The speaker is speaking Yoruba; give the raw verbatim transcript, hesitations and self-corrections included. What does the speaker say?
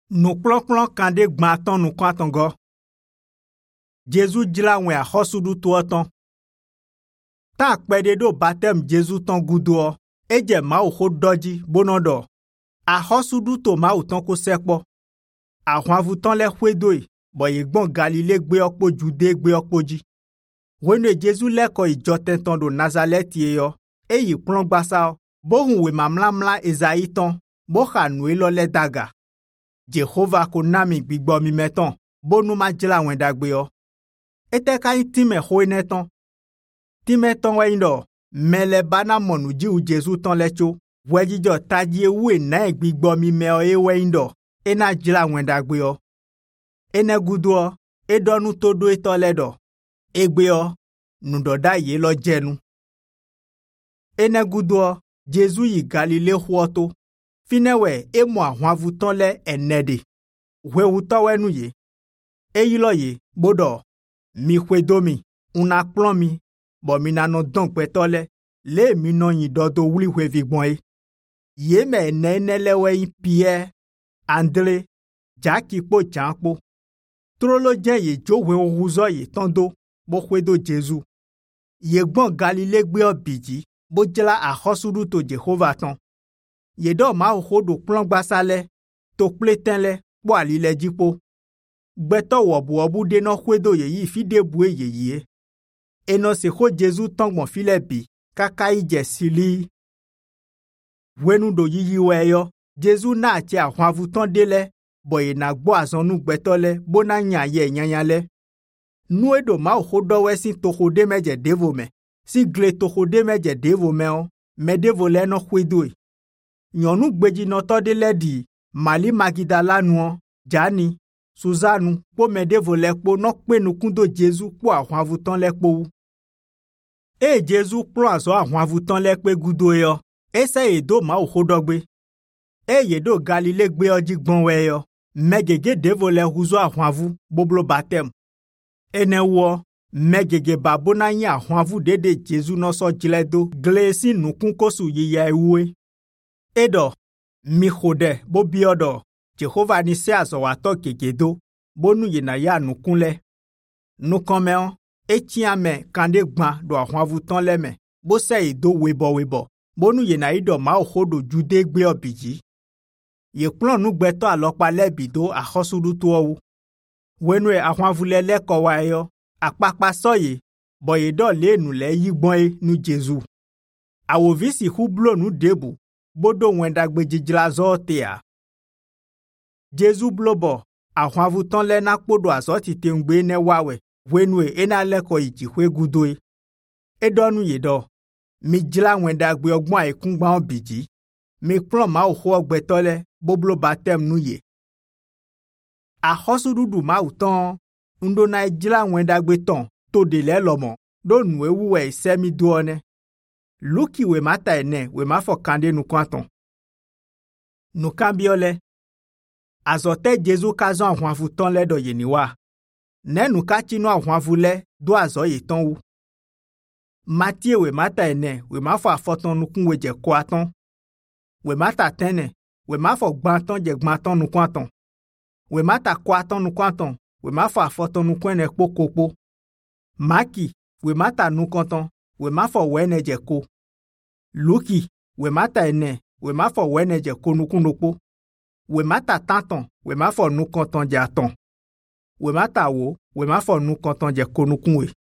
Nukplɔkplɔ kan ɖe gbãtɔ nukɔatɔngɔ. Jesu dzra wɔn axɔsuɖutu etɔ̃. Ta akpɛɖe ɖo baptême Jesu tɔn gudoɔ. Edze Mawu xɔ dɔdzi bonɔdɔ. Axɔsuɖuto Mawu tɔn ko sekpɔ. Ahɔavutɔn lɛ xɔedoe, bɔ ye gbɔn Galilée gbeɔ kpo Jude gbeɔ kpo dzi. Wenu Jesu lɛ kɔ yi dzɔtɛtɔn ɖo Nazareti yɔ. Eyi kplɔn gbasao. Bohun we mamlamla Ezayi tɔn. Boxa nue lɔ lɛ daga. Jehova ko nami gbigbɔ mi metɔn. Bonu ma dzra wɛn dagbeɔ. Ete ka yi time xoe netɔn. Time tɔn wɛ indɔ. Mele bana mɔnu dziwu Jesu tɔn lɛ tso. Wɛdzidɔ tadzi ewu ena gbigbɔ mi meɔ ye wɛ indɔ. Ena dzra wɛn dagbeɔ. Ene gudoɔ. Edɔ nu to do etɔ lɛ dɔ. Egbeɔ. Nudɔda ye lɔ dzenu. Ene gudoɔ. Jesu yi Galilée xɔto. Finewe emo ahwavutɔn lɛ enede. Wewutɔwɛ nu ye. Eyilɔ ye bodɔ. Mi xɔedomi. Una kplɔn mi. Bɔ mi nanɔ dɔn gbɛtɔ lɛ. Le mi nɔ yin dɔ do wuli xɔevi gbɔn ye. Ye me ene ene lɛ wɛ yi Pierre, André, Jaki kpo Jean kpo. Trolo dze ye dzo wewuzɔ ye tɔn do. Bo xɔedo Jesu. Ye gbɔn Galilée gbeɔ bidzi. Bo dzra axɔsuɖuto Jehova tɔn. Yedɔ Mawu xɔ ɖo kplɔn gbasa lɛ, to kple tɛn lɛ, kpɔ ali lɛ dzikpo. Gbɛtɔ wɔbuwɔbu de nɔ xɔedo ye yi fi de bue ye yie. Enɔ se xɔ Jesu tɔn gbɔn fi lɛ bi, kaka yi dze sili. Wenu ɖo yiyi wɛ yɔ, Jesu na atse ahwavutɔn de lɛ, bɔ ye na gbɔ azɔnu gbɛtɔ lɛ, bona nya ye nyanya lɛ. Nue ɖo Mawu xɔ dɔ wɛ si toxo de mɛ dze devo me, si gle toxo de mɛ dze devo mɛwo, mɛ devo lɛ nɔ xɔedoe. Nyɔnu gbedzinɔtɔ de lɛ ɖi Mali Magdalanuɔ, Jani, Suzanu kpo medevo lɛ kpo nɔ kpe nukundo Jesu kpo ahwavutɔn lɛ kpo wu. Eye Jesu kplɔ azɔ ahwavutɔn lɛ kpe gudo yɔ, ese ye do Mawu xɔ dɔgbe. Eye ye do Galilée gbeɔ dzi gbɔn wɛ yɔ, mɛgege devo lɛ huzɔ ahwavu boblo baptême. Ene wɔ, mɛgege babona nye ahwavu dede Jesu nɔsɔ dzlɛ do gle si nukun kosu yiya ewue. Eɖɔ, mi xɔ ɖe bo biɔ ɖɔ, Jehova ni se azɔwatɔ gegedo, bonu yina ya nukun lɛ. Nukɔmɛɔ, etsi ame kan ɖe gbã ɖo ahwavutɔn lɛ me, bo se yi do webɔ webɔ, bonu yina yi ɖɔ Mawu xɔ ɖo Jude gbeɔ bidzi. Ye kplɔ nugbɛtɔ alɔkpa lɛ bi do axɔsuɖutoɔ wu. Wenue ahwavu lɛ lɛ kɔ wa yɔ, akpakpa sɔ ye, bɔ ye ɖɔ le nu lɛ yi gbɔn ye nu Jesu. Awovi si ƒu blo nu debu. Bodo wɛndagbe dzidzra zɔ tea. Jesu blobɔ, ahwavutɔn lɛ na kpo ɖo azɔ titengbe ne wawɛ, wenue ena lɛ kɔ yi dziƒoe gudoe. Eɖɔ nu ye ɖɔ, mi dzra wɛndagbeɔ gbɔn ayekungbawo bidzi. Mi kplɔ Mawu xɔ gbɛtɔ lɛ, boblo baptême nu ye. Axɔsuɖuɖu Mawu tɔn, ŋɖona dzra wɛndagbe tɔn, to de lɛ lɔmɔ, ɖo nu ewu wɛ se mi doɔ ne. Luki we mata ene we mafɔ kande nukɔatɔn. Nukambiɔ lɛ. Azɔte Jesu ka zɔ ahwavutɔn lɛ dɔ yeniwa. Ne nukatsi no ahwavu lɛ do azɔ yetɔn wu. Matie we mata ene we mafɔ afɔtɔn nukun we dze koatɔn. We mata tɛnɛ we mafɔ gbãtɔn dze gbãtɔn nukɔatɔn. We mata koatɔn nukɔatɔn we mafɔ afɔtɔn nukun ene kpokokpo. Maki we mata nukɔtɔn we mafɔ wɛne dze ko. Luki, we mata ene, we mafɔ wɛne dze ko nukunokpo. We mata tantɔn, we mafɔ nukɔtɔn dze atɔn. We mata wo, we mafɔ nukɔtɔn dze ko nukunwe.